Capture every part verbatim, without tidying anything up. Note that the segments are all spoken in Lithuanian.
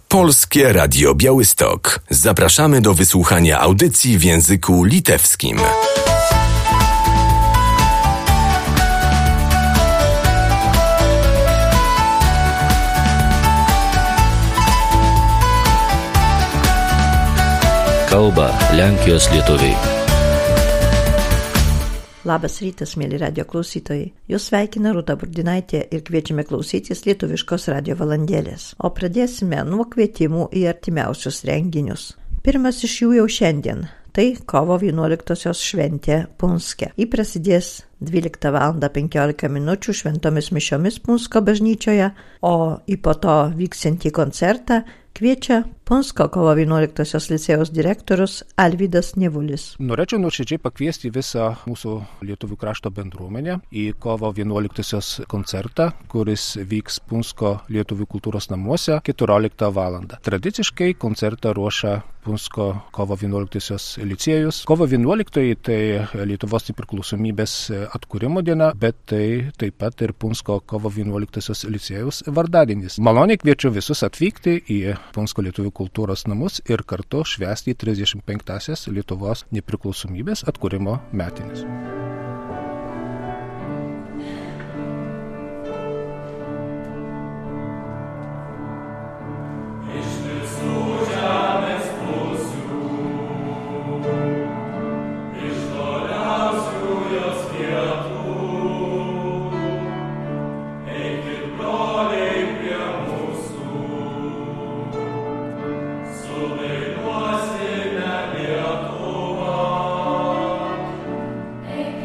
Polskie Radio Białystok. Zapraszamy do wysłuchania audycji w języku litewskim. Kalba Lenkijos lietuviai. Labas rytas, mėly radio klausytojai. Jūs sveikina Rūta Burdinaitė ir kviečiame klausytis lietuviškos radio valandėlės. O pradėsime nuo kvietimų į artimiausius renginius. Pirmas iš jų jau šiandien. Tai kovo vienuoliktosios šventė Punske. Ji prasidės dvyliktą valandą penkiolika minučių šventomis mišiomis Punsko bažnyčioje, o į po to vyksiantį koncertą kviečia Punsko kovo vienuoliktosios licėjaus direktorius Alvydas Nevulis. Norėčiau nuoširdžiai pakviesti visą mūsų lietuvių krašto bendruomenę į kovo vienuoliktosios koncertą, kuris vyks Punsko lietuvių kultūros namuose keturioliktą valandą. Tradiciškai koncertą ruošia Punsko kovo vienuoliktosios licėjus. Kovo vienuoliktoji tai Lietuvos nepriklausomybės atkūrimo diena, bet tai taip pat ir Punsko kovo vienuoliktosios licėjaus vardadienis. Maloniai kviečiu visus atvykti į Punsko lietuvių kultūros namus ir kartu švęsti trisdešimt penktąsias Lietuvos nepriklausomybės atkūrimo metines. Hey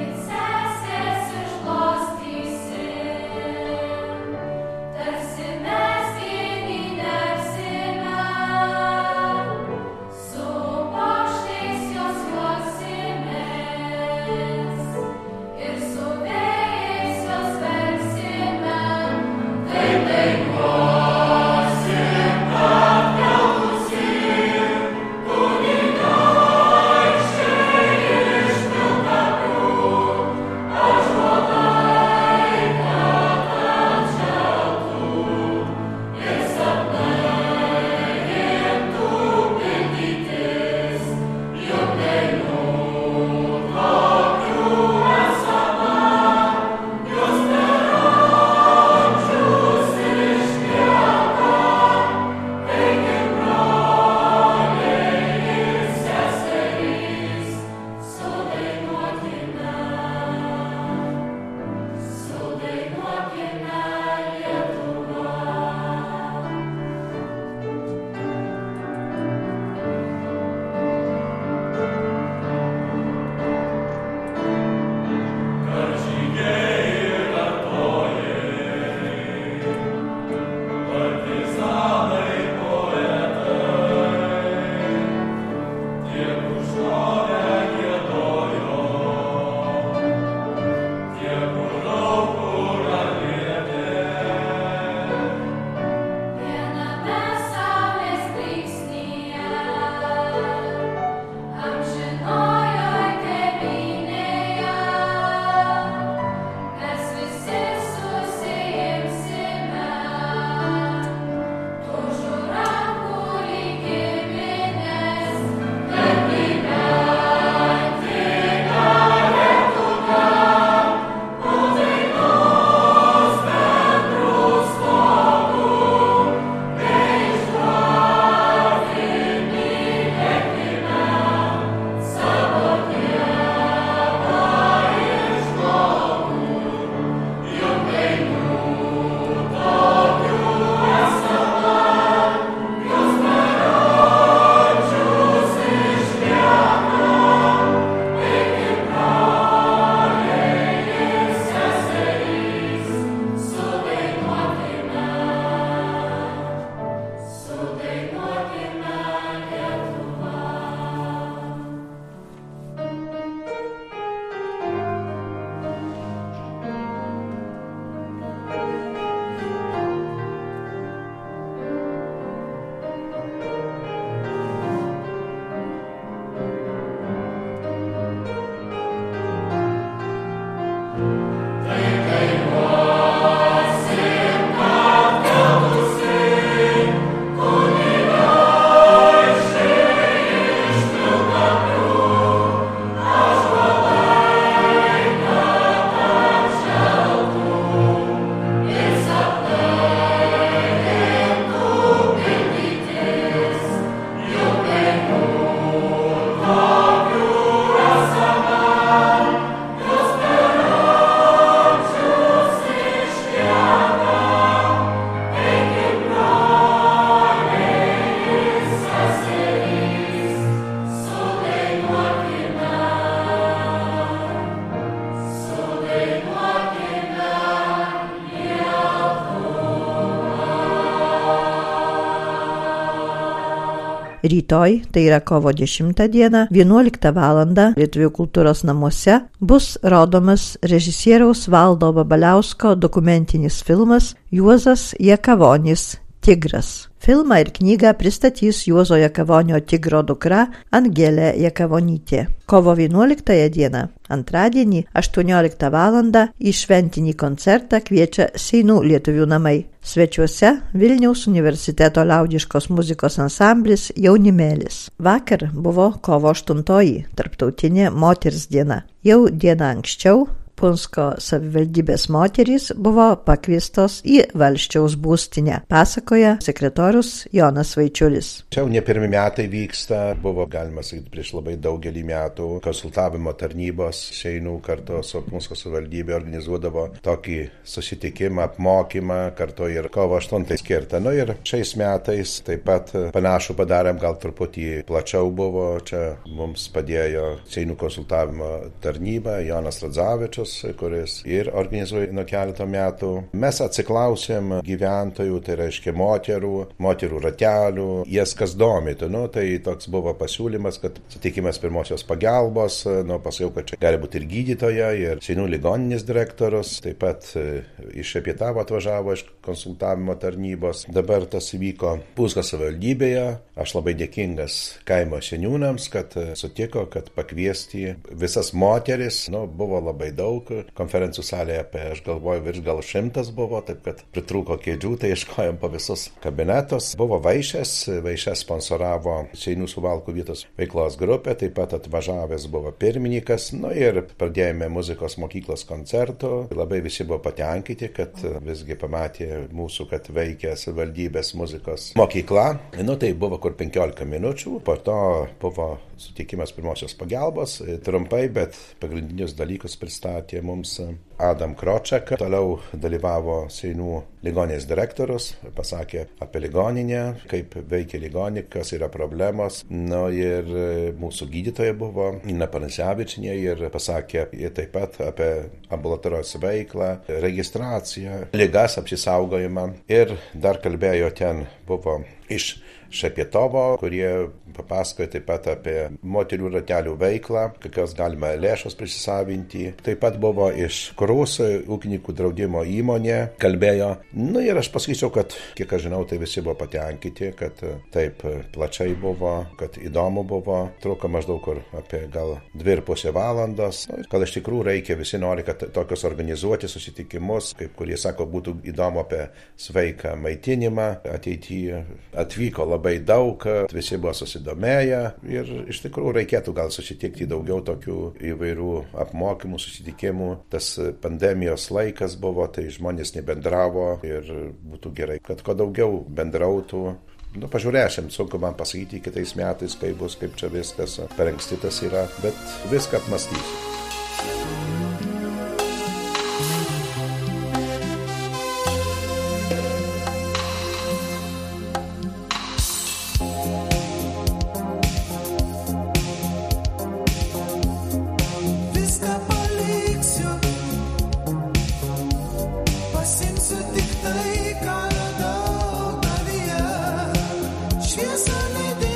Rytoj, tai yra kovo dešimtą dieną, vienuoliktą valandą Lietuvių kultūros namuose bus rodomas režisieriaus Valdo Babaliausko dokumentinis filmas Juozas Jakavonis Tigras. Filmą ir knygą pristatys Juozo Jakavonio Tigro dukra Angelė Jakavonytė. Kovo vienuoliktąją dieną, antradienį, aštuonioliktą valandą į šventinį koncertą kviečia Seinų lietuvių namai. Svečiuose Vilniaus universiteto liaudiškos muzikos ansamblis Jaunimėlis. Vakar buvo kovo aštuntoji, tarptautinė moters diena. Jau dieną anksčiau Punsko savivaldybės moterys buvo pakviestos į Valsčiaus būstinę, pasakoja sekretorius Jonas Vaičiulis. Čia jau ne pirmi metai vyksta, buvo, galima sakyti, prieš labai daugelį metų konsultavimo tarnybos Seinų kartu su Punsko savivaldybė organizuodavo tokį susitikimą, apmokymą, kartu ir kovo aštuntai skirtą. Nu ir šiais metais taip pat panašų padarėm, gal truputį plačiau buvo, čia mums padėjo Seinų konsultavimo tarnyba Jonas Radzavičius, kuris ir organizuoja nuo keletą metų. Mes atsiklausėm gyventojų, tai reiškia moterų, moterų ratelių, jas kas domėtų. Nu, tai toks buvo pasiūlymas, kad sutikimas pirmosios pagalbos, nu, pasakiau, kad čia gali būti ir gydytoja, ir Seinų ligoninės direktorius, taip pat iš Šepietavo atvažiavo iš konsultavimo tarnybos. Dabar tas įvyko Punsko savivaldybėje. Aš labai dėkingas kaimo seniūnams, kad sutiko, kad pakviesti visas moteris, nu, buvo labai daug. Konferencijų salėje apie, aš galvoju, virš gal šimtas buvo, taip kad pritrūko kėdžių, tai ieškojom po visus kabinetus. Buvo vaišės, vaišės sponsoravo Seinų Suvalkų vietos veiklos grupė, taip pat atvažiavęs buvo pirmininkas, nu ir pradėjome muzikos mokyklos koncertų. Labai visi buvo patenkinti, kad visgi pamatė mūsų, kad veikia savivaldybės muzikos mokykla. Nu tai buvo kur penkiolika minučių, po to buvo sutikimas pirmosios pagalbos, trumpai, bet pagrindinius dalykus pristatė mums Adam Kroček. Toliau dalyvavo Seinų ligoninės direktorius, pasakė apie ligoninę, kaip veikia ligoninė, kas yra problemos. Nu ir mūsų gydytoja buvo Ina Panasevičienė ir pasakė taip pat apie ambulatorijos veiklą, registraciją, ligas, apsisaugojimą. Ir dar kalbėjo ten buvo iš Šepietovo, kurie papasakoja taip pat apie moterių ratelių veiklą, kokios galima lėšos prisisavinti. Taip pat buvo iš Krus ūkininkų draudimo įmonė, kalbėjo. Nu ir aš pasakyčiau, kad kiek aš žinau, tai visi buvo patenkinti, kad taip plačiai buvo, kad įdomu buvo. Truko maždaug kur apie gal dvi ir pusę valandos. Nu, kad iš tikrųjų reikia, visi nori, kad tokios organizuoti susitikimus, kaip kurie sako, būtų įdomu apie sveiką maitinimą. Ateityje atvyko labai daug, visi buvo susidomėję ir iš tikrųjų reikėtų gal susitikti daugiau tokių įvairių apmokymų, susitikimų. Tas pandemijos laikas buvo, tai žmonės nebendravo ir būtų gerai, kad kuo daugiau bendrautų. Nu, pažiūrėsim, sunku man pasakyti kitais metais, kaip bus, kaip čia viskas, per anksti tas yra, bet viską apmąstysiu.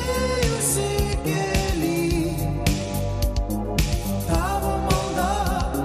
Tavo malda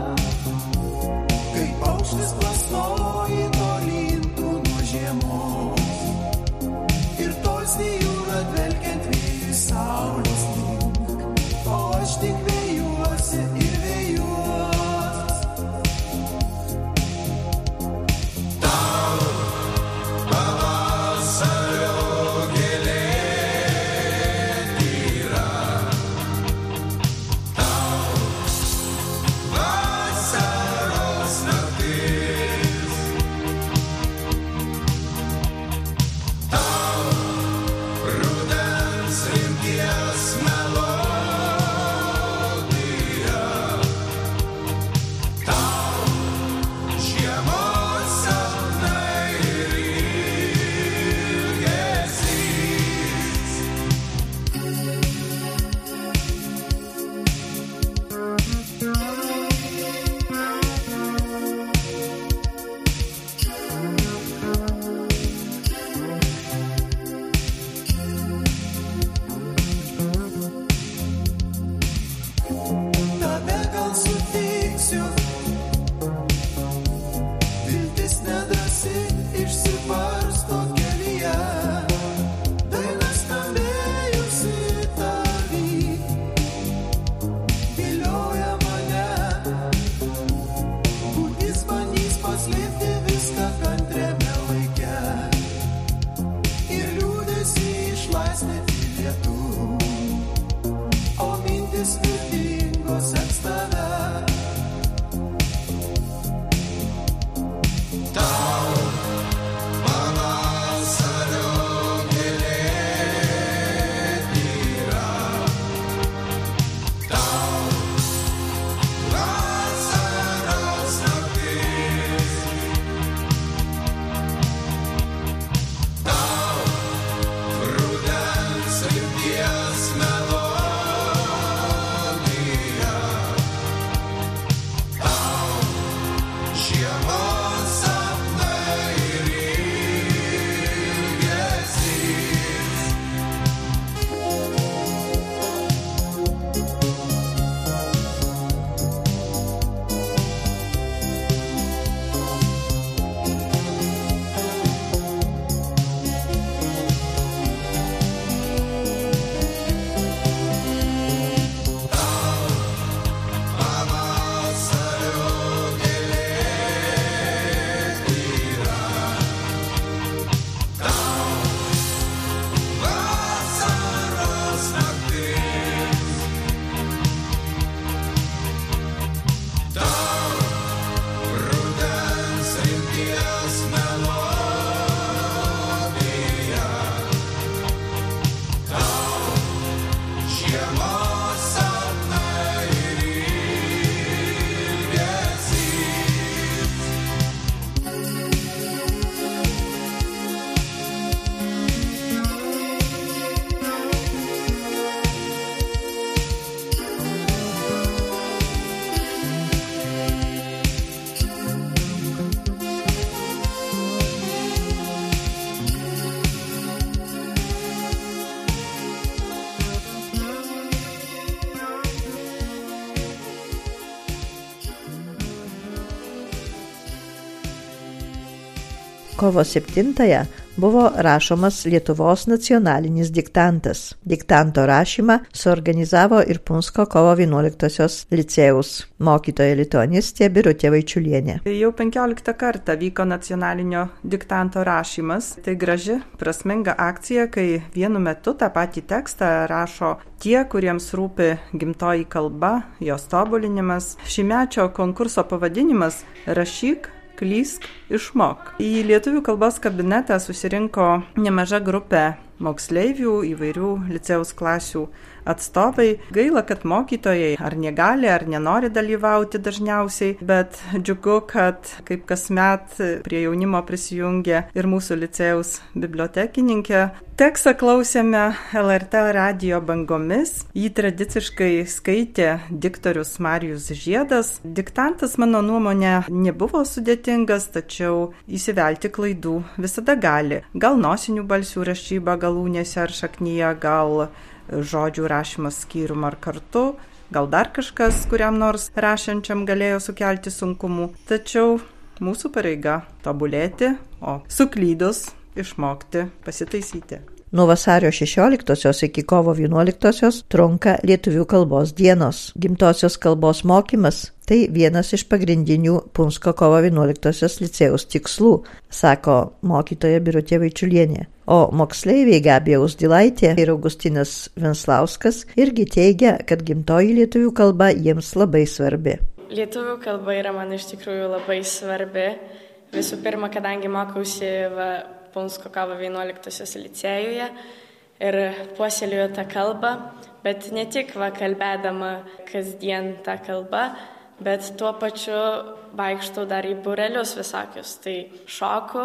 Kovo septintąją buvo rašomas Lietuvos nacionalinis diktantas. Diktanto rašymą suorganizavo ir Punsko kovo vienuoliktosios licėjaus mokytoja lituanistė Birutė Vaičiulienė. Jau penkioliktą kartą vyko nacionalinio diktanto rašymas. Tai graži, prasminga akcija, kai vienu metu tą patį tekstą rašo tie, kuriems rūpi gimtoji kalba, jos tobulinimas. Šimečio konkurso pavadinimas Rašyk, klysk, išmok. Į lietuvių kalbos kabinetą susirinko nemaža grupė moksleivių, įvairių licėjaus klasių atstovai. Gaila, kad mokytojai ar negali, ar nenori dalyvauti dažniausiai, bet džiugu, kad kaip kasmet prie jaunimo prisijungė ir mūsų licėjaus bibliotekininkė. Tekstą klausėme L R T radijo bangomis. Jį tradiciškai skaitė diktorius Marijus Žiedas. Diktantas, mano nuomonė, nebuvo sudėtingas, tačiau įsivelti klaidų visada gali. Gal nosinių balsių rašyba galūnėse ar šaknyje, gal žodžių rašymas skyrium ar kartu, gal dar kažkas, kuriam nors rašančiam galėjo sukelti sunkumų. Tačiau mūsų pareiga tobulėti, o suklydus išmokti, pasitaisyti. Nuo vasario šešioliktosios iki kovo vienuoliktosios trunka lietuvių kalbos dienos. Gimtosios kalbos mokymas – tai vienas iš pagrindinių Punsko kovo vienuoliktosios licėjaus tikslų, sako mokytoja Birutė Vaičiulienė. O moksleiviai Gabija Uzdilaitė ir Augustinas Venslauskas irgi teigia, kad gimtoji lietuvių kalba jiems labai svarbi. Lietuvių kalba yra man iš tikrųjų labai svarbi. Visų pirma, kadangi mokausi va, Punsko kovo vienuoliktosios licėjuje ir puoselėjo tą kalbą, bet ne tik va, kalbėdama kasdien tą kalbą, bet tuo pačiu vaikštau dar į būrelius visokius, tai šoku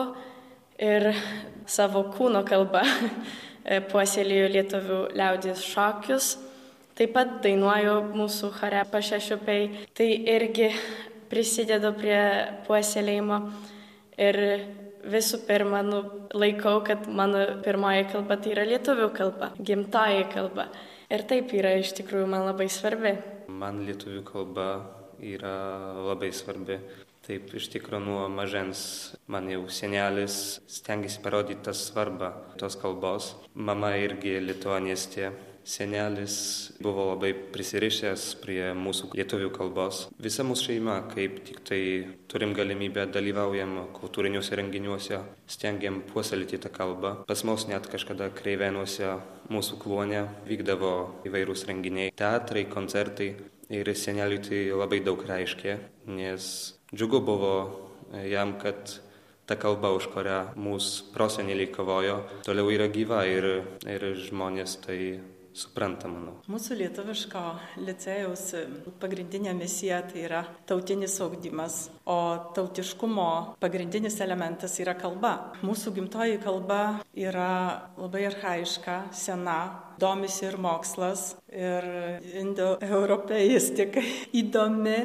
ir savo kūno kalbą puoselėjo lietuvių liaudies šokius, taip pat dainuoju mūsų chore Pašešiupiai, tai irgi prisidedu prie puoselėjimo ir visų pirma, nu, laikau, kad mano pirmoji kalba tai yra lietuvių kalba, gimtoji kalba. Ir taip yra iš tikrųjų man labai svarbi. Man lietuvių kalba yra labai svarbi. Taip, iš tikrųjų nuo mažens man jau senelis stengiasi parodyti tą svarbą tos kalbos. Mama irgi lituanistė, senelis buvo labai prisirišęs prie mūsų lietuvių kalbos. Visa mūsų šeima, kaip tik tai turim galimybę dalyvaujam kultūriniuose renginiuose, stengiam puoselėti tą kalbą. Pas mus net kažkada Kreivėnuose mūsų kluone vykdavo įvairūs renginiai, teatrai, koncertai ir seneliui tai labai daug reiškė, nes džiugu buvo jam, kad ta kalba, už kurią mūsų proseneliai kovojo, toliau yra gyva ir, ir žmonės tai supranta, manau. Mūsų lietuviško licėjaus pagrindinė misija tai yra tautinis ugdymas, o tautiškumo pagrindinis elementas yra kalba. Mūsų gimtoji kalba yra labai archaiška, sena, domisi ir mokslas, ir indoeuropeistika įdomi,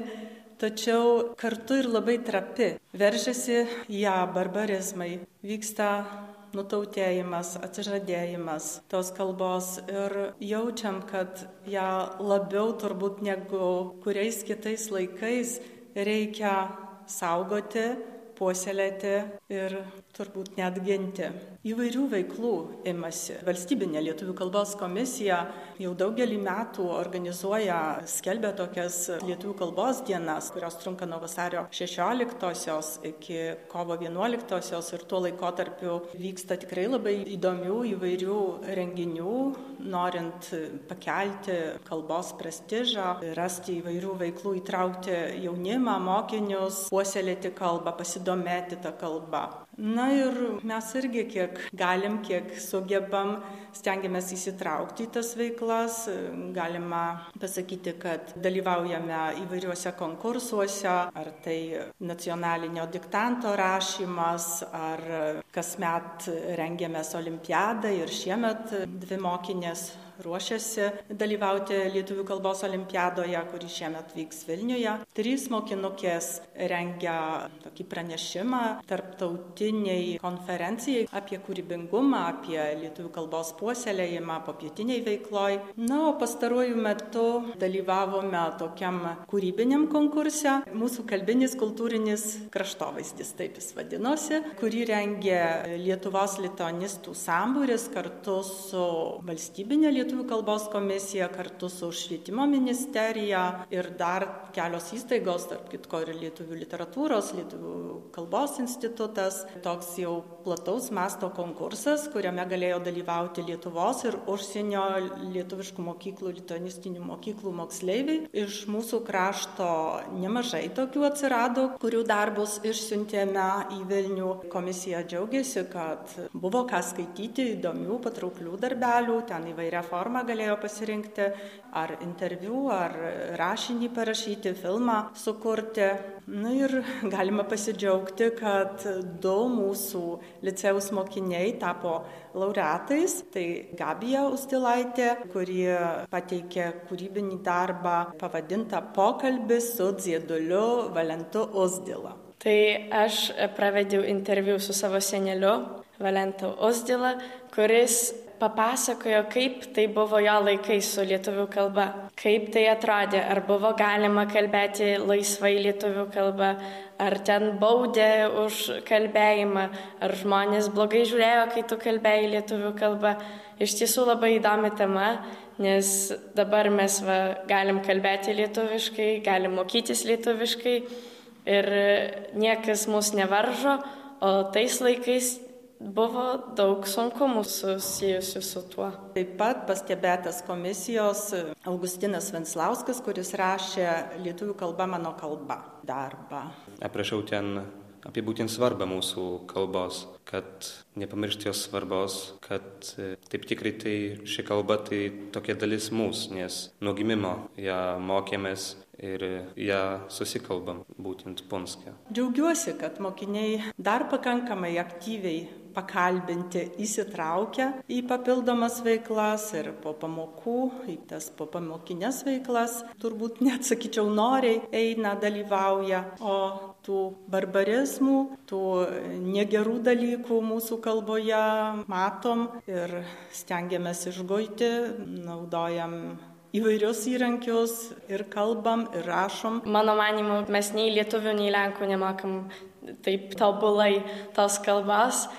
tačiau kartu ir labai trapi. Veržiasi ją barbarizmai, vyksta nutautėjimas, atsižadėjimas tos kalbos ir jaučiam, kad ją labiau turbūt negu kuriais kitais laikais reikia saugoti, puoselėti ir turbūt net ginti. Įvairių veiklų imasi. Valstybinė lietuvių kalbos komisija jau daugelį metų organizuoja, skelbia tokias lietuvių kalbos dienas, kurios trunka nuo vasario šešioliktosios iki kovo vienuoliktosios ir tuo laikotarpiu vyksta tikrai labai įdomių įvairių renginių, norint pakelti kalbos prestižą, rasti įvairių veiklų, įtraukti jaunimą, mokinius, puoselėti kalbą, pasidomėti tą kalbą. Na ir mes irgi kiek galim, kiek sugebam, stengiamės įsitraukti į tas veiklas. Galima pasakyti, kad dalyvaujame įvairiuose konkursuose, ar tai nacionalinio diktanto rašymas, ar kasmet rengiamės olimpiadą ir šiemet dvi mokinės ruošiasi dalyvauti lietuvių kalbos olimpiadoje, kuri šiemet vyks Vilniuje. Trys mokinukės rengia tokį pranešimą tarptautiniai konferencijai apie kūrybingumą, apie lietuvių kalbos puoselėjimą popietiniai veikloj. Na, o pastaruoju metu dalyvavome tokiam kūrybiniam konkurse. Mūsų kalbinis kultūrinis kraštovaizdis, taip jis vadinosi, kurį rengė Lietuvos lituanistų sambūris kartu su valstybinė lietuvių kalbos komisija, kartu su švietimo ministerija ir dar kelios įstaigos, tarp kitko ir lietuvių literatūros, lietuvių kalbos institutas. Toks jau plataus masto konkursas, kuriame galėjo dalyvauti Lietuvos ir užsienio lietuviškų mokyklų, lituanistinių mokyklų moksleiviai. Iš mūsų krašto nemažai tokių atsirado, kurių darbus išsiuntėme į Vilnių. Komisija džiaugiasi, kad buvo ką skaityti, įdomių, patrauklių darbelių, ten įvairia forma galėjo pasirinkti, ar interviu, ar rašinį parašyti, filmą sukurti. Na ir galima pasidžiaugti, kad du mūsų licėjaus mokiniai tapo laureatais. Tai Gabija Uzdilaitė, kuri pateikė kūrybinį darbą pavadintą Pokalbis su Dzieduliu Valentu Uzdila. Tai aš pravedžiau interviu su savo seneliu Valentu Uzdila, kuris papasakojo, kaip tai buvo jo laikais su lietuvių kalba, kaip tai atrodė, ar buvo galima kalbėti laisvai lietuvių kalba, ar ten baudė už kalbėjimą, ar žmonės blogai žiūrėjo, kai tu kalbėjai lietuvių kalbą. Iš tiesų labai įdomi tema, nes dabar mes va, galim kalbėti lietuviškai, galim mokytis lietuviškai ir niekas mus nevaržo, o tais laikais buvo daug sunkumų susijusių su tuo. Taip pat pastebėtas komisijos Augustinas Venslauskas, kuris rašė Lietuvių kalba mano kalba darbą. Aprašau ten apie būtent svarbą mūsų kalbos, kad nepamiršti jos svarbos, kad taip tikrai tai ši kalba tai tokia dalis mūsų, nes nuo gimimo ją mokėmės ir ją susikalbam būtent Punske. Džiaugiuosi, kad mokiniai dar pakankamai aktyviai pakalbinti įsitraukia į papildomas veiklas ir po pamokų, į tas po pamokinės veiklas, turbūt net sakyčiau noriai eina, dalyvauja, o tų barbarizmų, tų negerų dalykų mūsų kalboje matom ir stengiamės išguiti, naudojam įvairius įrankius ir kalbam, ir rašom. Mano manimu, mes nei lietuvių, nei lenkų nemokam taip tobulai tos kalbos.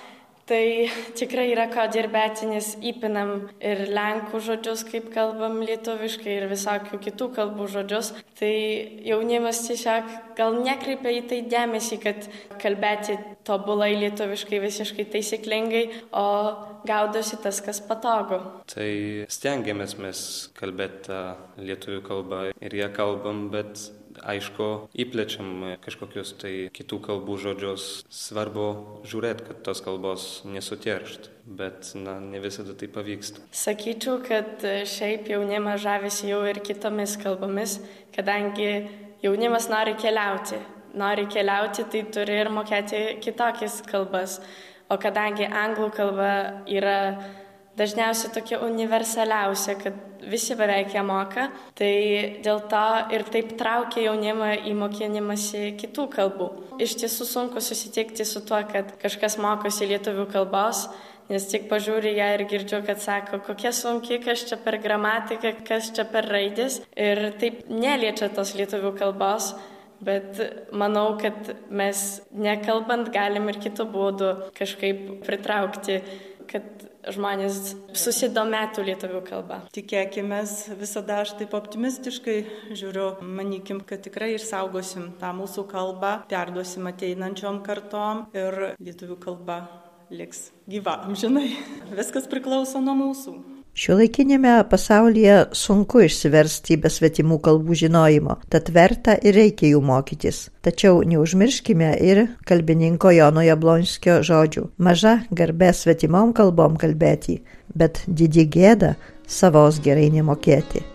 Tai tikrai yra ko dirbėti, nes įpinam ir lenkų žodžius, kaip kalbam lietuviškai, ir visokių kitų kalbų žodžius. Tai jaunimas tiesiog gal nekreipia į tai dėmesį, kad kalbėti tobulai lietuviškai visiškai taisyklingai, o gaudosi tas, kas patogu. Tai stengiamės mes kalbėti lietuvių kalbą ir ją kalbam, bet aišku, įplečiam kažkokius tai kitų kalbų žodžius. Svarbu žiūrėti, kad tos kalbos nesuteršt, bet na, ne visada tai pavyksta. Sakyčiau, kad šiaip jaunimas žavisi jau ir kitomis kalbomis, kadangi jaunimas nori keliauti. Nori keliauti, tai turi ir mokėti kitokias kalbas. O kadangi anglų kalba yra dažniausiai tokia universaliausia, kad visi beveik ją moka, tai dėl to ir taip traukia jaunimą į mokinimąsi kitų kalbų. Iš tiesų sunku susitikti su tuo, kad kažkas mokosi lietuvių kalbos, nes tik pažiūri ją ir girdžiu, kad sako, kokia sunki, kas čia per gramatiką, kas čia per raidės, ir taip neliečia tos lietuvių kalbos. Bet manau, kad mes nekalbant galim ir kitų būdų kažkaip pritraukti, kad žmonės susidomėtų lietuvių kalbą. Tikėkimės, visada aš taip optimistiškai žiūriu, manykim, kad tikrai išsaugosim tą mūsų kalbą, perduosim ateinančiom kartom ir lietuvių kalba liks gyva, amžinai. Viskas priklauso nuo mūsų. Šiuolaikinėme pasaulyje sunku išsiversti be svetimų kalbų žinojimo, tad verta ir reikia jų mokytis. Tačiau neužmirškime ir kalbininko Jono Jablonskio žodžių. Maža garbė svetimom kalbom kalbėti, bet didi gėda savos gerai nemokėti.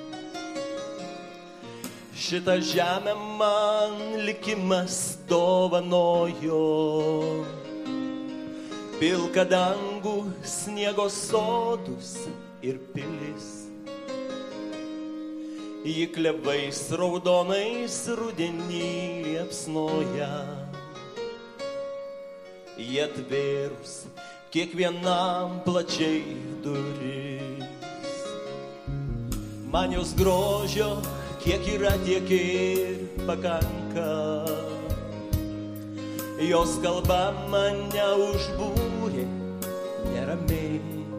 Šitą žemę man likimas dovanojo, pilką dangų, sniego sodus ir pilis. Ji klevais raudonais rudenį liepsnoja, jie atvėrus kiekvienam plačiai duris. Man jos grožio, kiek yra, tiek ir pakanka. Jos kalba mane užbūrė neramiai.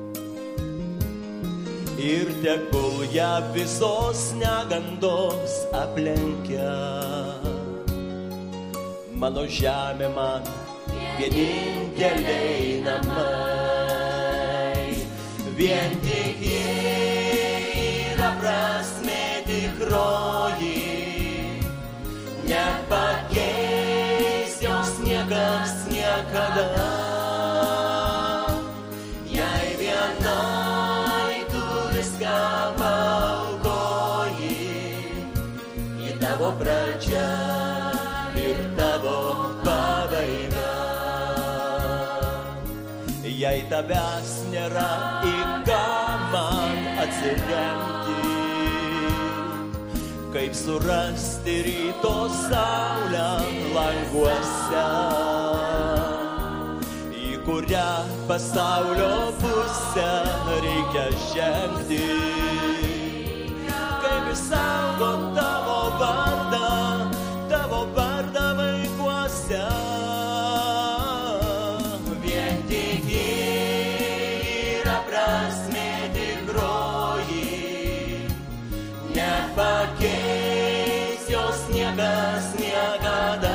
Ir tegul ją visos negandos aplenkia. Mano žemė man vieninteliai namai. Vien tik ji yra prasmė tikroji, nepakeis jos niekas niekada. Jei vienai tu viską paaukoji, ji tavo pradžia ir tavo pabaiga. Jei tavęs nėra, į ką man atsiremti, kaip surasti ryto saulę languose, į kurią pasaulio pusę reikia žengti, kaip išsaugot tavo vardą, tavo vardą vaikuose. Vien tik ji yra prasmė tikroji, nepakeis jos niekas niekada.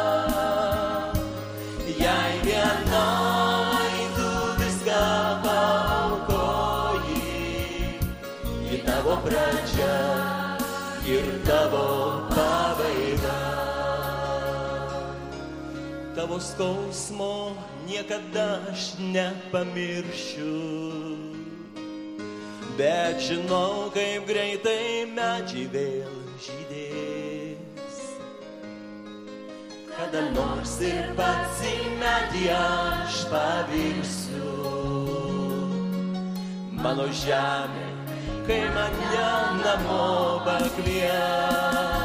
Jei vienai tu viską paaukoji, ji tavo pradžia ir tavo pabaiga. Tavo skausmo niekada aš nepamiršiu, bet žinau, kaip greitai medžiai vėl žydės. Kada nors ir pats į medį aš pavirsiu. Mano žemė, kai mane namo pakvies.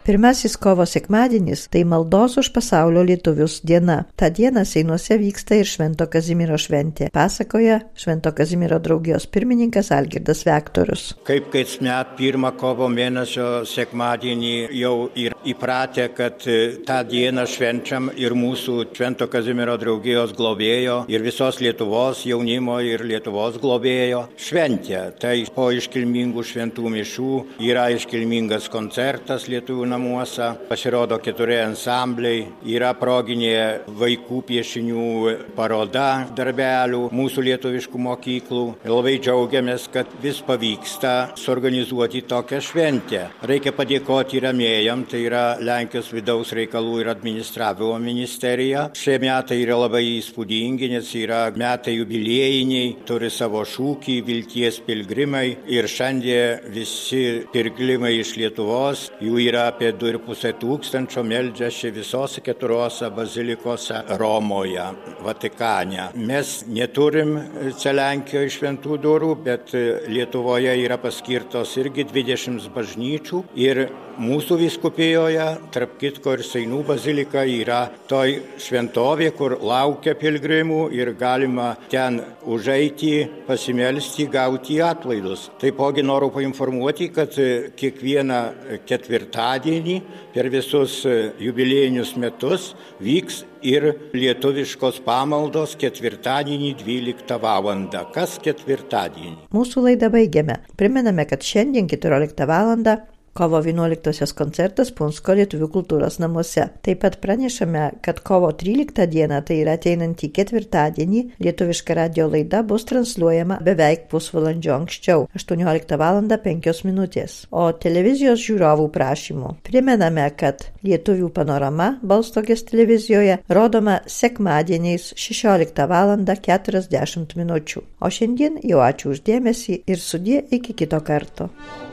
Pirmasis kovo sekmadienis tai maldos už pasaulio lietuvius diena. Ta diena Seinuose vyksta ir Švento Kazimiero šventė, pasakoja Švento Kazimiero draugijos pirmininkas Algirdas Vektorius. Kaip kasmet pirmą kovo mėnesio sekmadienį jau ir įpratę, kad tą dieną švenčiam ir mūsų Švento Kazimiero draugijos globėjo ir visos Lietuvos jaunimo ir Lietuvos globėjo šventė. Tai po iškilmingų šventų mišių yra iškilmingas koncertas lietuvių namuose, pasirodo keturi ansambliai, yra proginė vaikų piešinių paroda darbelių mūsų lietuviškų mokyklų. Labai džiaugiamės, kad vis pavyksta suorganizuoti tokią šventę. Reikia padėkoti rėmėjam, tai yra Lenkijos vidaus reikalų ir administravimo ministerija. Šie metai yra labai įspūdingi, nes yra metai jubiliejiniai, turi savo šūkį Vilties pilgrimai ir šiandien visi pilgrimai iš Lietuvos, jų yra apie du ir pusė tūkstančio, meldžiasi visose keturiose bazilikose Romoje, Vatikane. Mes neturim čia Lenkijoje šventų durų, bet Lietuvoje yra paskirtos irgi dvidešimt bažnyčių ir mūsų vyskupijoje, tarp kitko ir Seinų bazilika, yra toj šventovė, kur laukia pilgrimų ir galima ten užeiti, pasimelsti, gauti atlaidus. Taipogi noriu painformuoti, kad kiekvieną ketvirtadienį per visus jubiliejinius metus vyks ir lietuviškos pamaldos ketvirtadienį dvyliktą valandą. Kas ketvirtadienį? Mūsų laidą baigiame. Primename, kad šiandien keturioliktą valandą kovo vienuoliktosios koncertas Punsko lietuvių kultūros namuose. Taip pat pranešame, kad kovo tryliktą dieną, tai yra ateinantį ketvirtadienį, lietuviška radio laida bus transliuojama beveik pusvalandžio anksčiau, aštuonioliktą valandą penkios minutės, o televizijos žiūrovų prašymų. Primename, kad Lietuvių panorama Balstogės televizijoje rodoma sekmadieniais šešioliktą valandą keturiasdešimt minučių. O šiandien jau ačiū uždėmesį ir sudie iki kito karto.